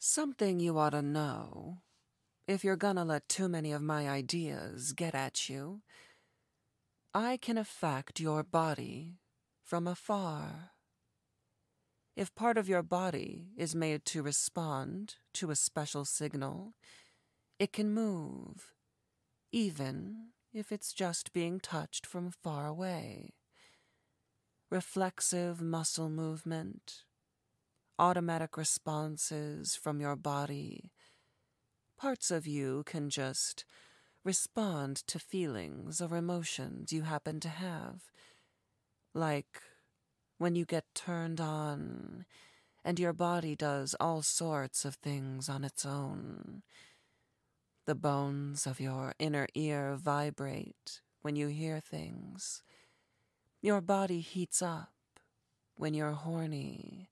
Something you ought to know, if you're gonna let too many of my ideas get at you. I can affect your body from afar. If part of your body is made to respond to a special signal, it can move, even if it's just being touched from far away. Reflexive muscle movement, automatic responses from your body. Parts of you can just respond to feelings or emotions you happen to have. Like when you get turned on and your body does all sorts of things on its own. The bones of your inner ear vibrate when you hear things. Your body heats up when you're horny.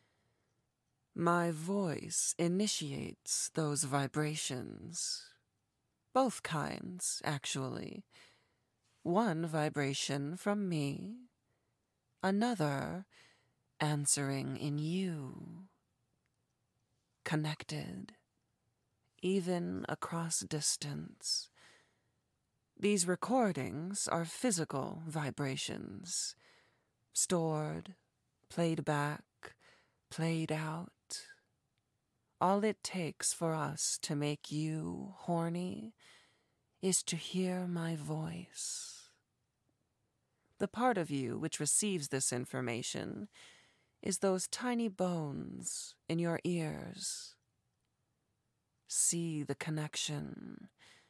My voice initiates those vibrations. Both kinds, actually. One vibration from me, another answering in you. Connected, even across distance. These recordings are physical vibrations, stored, played back, played out. All it takes for us to make you horny is to hear my voice. The part of you which receives this information is those tiny bones in your ears. See the connection.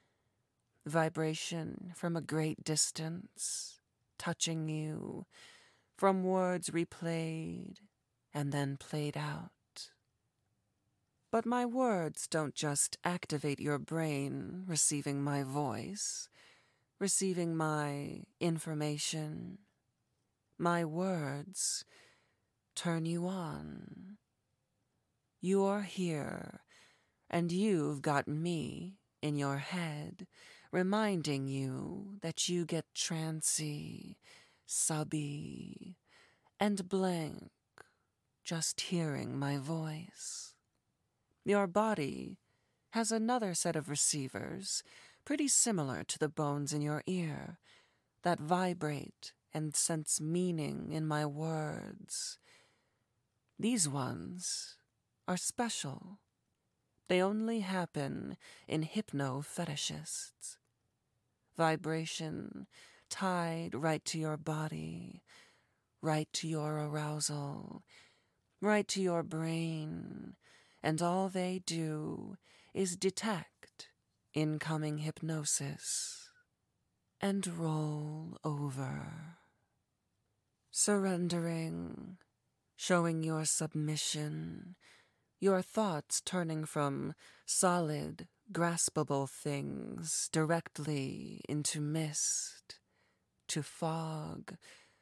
Vibration from a great distance, touching you, from words replayed and then played out. But my words don't just activate your brain receiving my voice, receiving my information. My words turn you on. You're here, and you've got me in your head, reminding you that you get trancy, subby, and blank just hearing my voice. Your body has another set of receivers, pretty similar to the bones in your ear, that vibrate and sense meaning in my words. These ones are special. They only happen in hypno-fetishists. Vibration tied right to your body, right to your arousal, right to your brain, and all they do is detect incoming hypnosis and roll over. Surrendering, showing your submission, your thoughts turning from solid, graspable things directly into mist, to fog,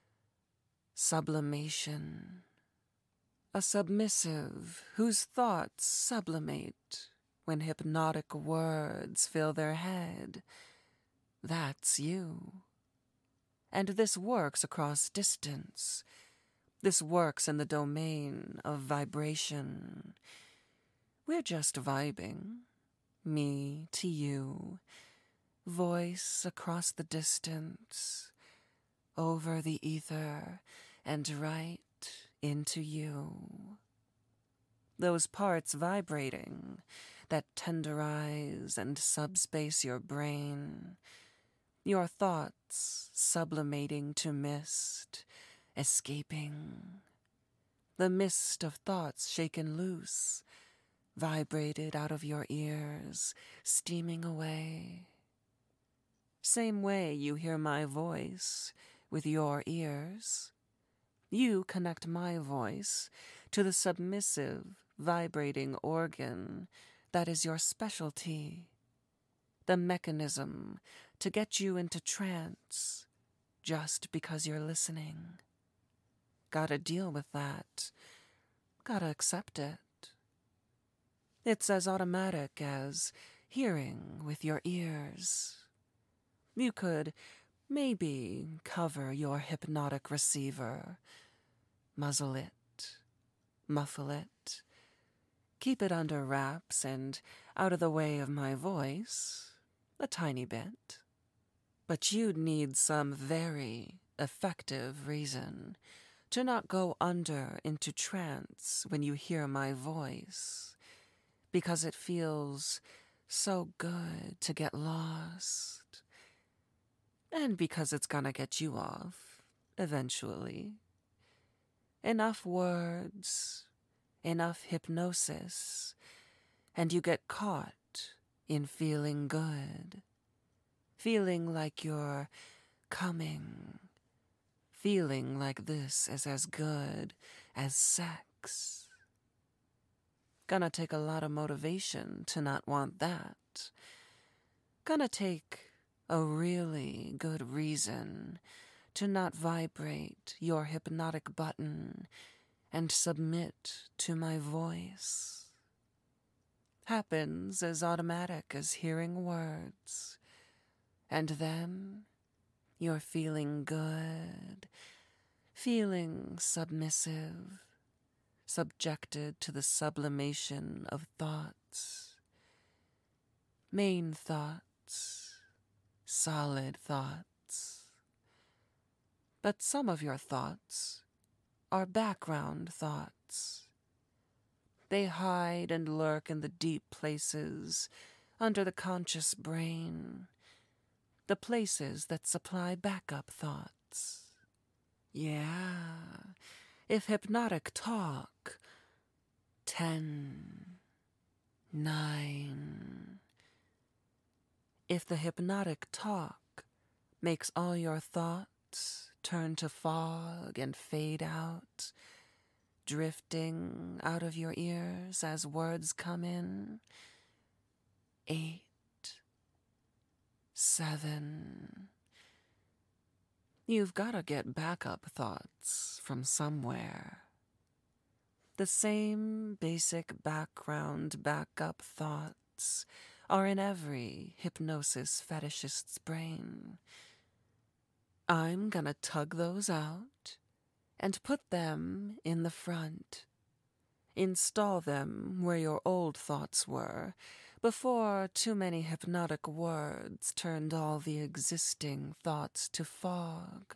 sublimation. A submissive whose thoughts sublimate when hypnotic words fill their head. That's you. And this works across distance. This works in the domain of vibration. We're just vibing, me to you, voice across the distance, over the ether, and right into you. Those parts vibrating that tenderize and subspace your brain, your thoughts sublimating to mist, escaping. The mist of thoughts shaken loose, vibrated out of your ears, steaming away. Same way you hear my voice with your ears. You connect my voice to the submissive, vibrating organ that is your specialty, the mechanism to get you into trance just because you're listening. Gotta deal with that. Gotta accept it. It's as automatic as hearing with your ears. You could maybe cover your hypnotic receiver, muzzle it, muffle it, Keep it under wraps and out of the way of my voice, a tiny bit. But you'd need some very effective reason to not go under into trance when you hear my voice, because it feels so good to get lost, and because it's gonna get you off, eventually. Enough words, enough hypnosis, and you get caught in feeling good, feeling like you're coming, feeling like this is as good as sex. Gonna take a lot of motivation to not want that. Gonna take a really good reason to not vibrate your hypnotic button and submit to my voice. Happens as automatic as hearing words. And then you're feeling good, feeling submissive, subjected to the sublimation of thoughts. Main thoughts, solid thoughts. But some of your thoughts are background thoughts. They hide and lurk in the deep places under the conscious brain, the places that supply backup thoughts. Yeah, if hypnotic talk, 10, 9. If the hypnotic talk makes all your thoughts turn to fog and fade out, drifting out of your ears as words come in, 8, 7. You've got to get backup thoughts from somewhere. The same basic background backup thoughts are in every hypnosis fetishist's brain. I'm gonna tug those out and put them in the front. Install them where your old thoughts were, before too many hypnotic words turned all the existing thoughts to fog.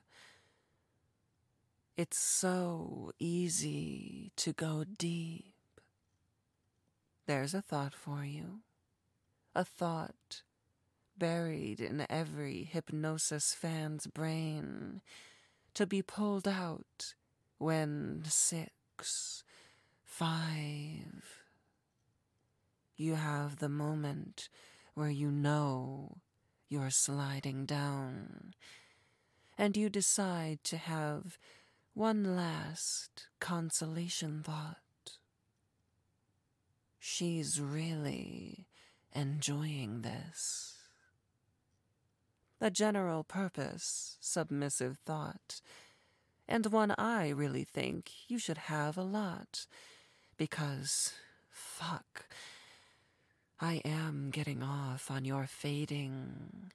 It's so easy to go deep. There's a thought for you. A thought buried in every hypnosis fan's brain, to be pulled out when 6, 5. You have the moment where you know you're sliding down, and you decide to have one last consolation thought. She's really enjoying this. A general purpose, submissive thought, and one I really think you should have a lot, because, fuck, I am getting off on your fading,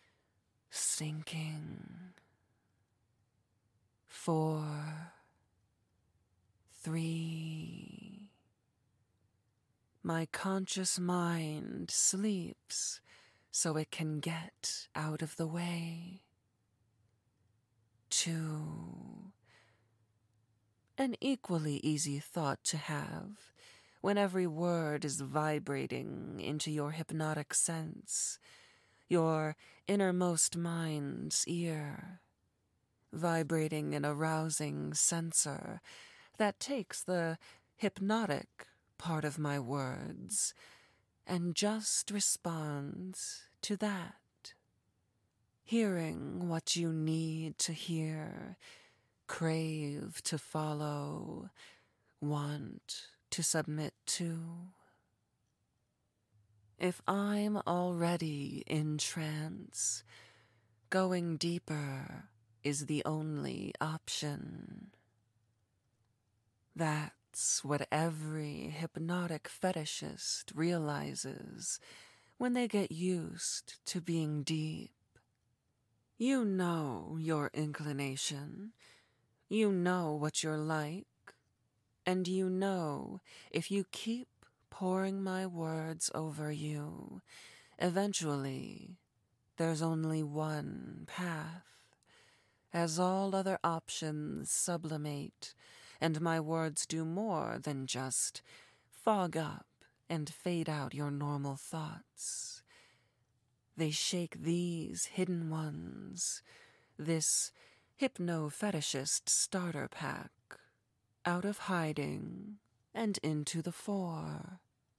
sinking. 4, 3. My conscious mind sleeps so it can get out of the way. 2. An equally easy thought to have when every word is vibrating into your hypnotic sense, your innermost mind's ear, vibrating an arousing sensor that takes the hypnotic part of my words and just responds to that. Hearing what you need to hear, crave to follow, want to submit to. If I'm already in trance, going deeper is the only option. That's what every hypnotic fetishist realizes when they get used to being deep. You know your inclination, you know what you're like, and you know if you keep pouring my words over you. Eventually, there's only one path, as all other options sublimate, and my words do more than just fog up and fade out your normal thoughts. They shake these hidden ones, this hypno-fetishist starter pack, out of hiding and into the fore.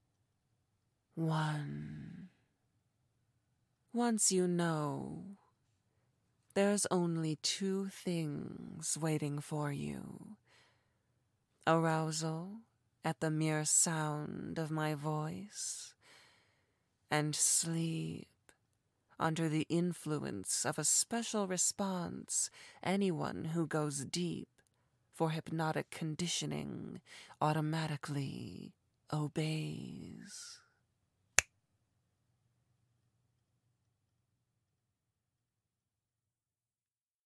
1. Once you know, there's only 2 things waiting for you: arousal at the mere sound of my voice, and sleep under the influence of a special response anyone who goes deep for hypnotic conditioning automatically obeys.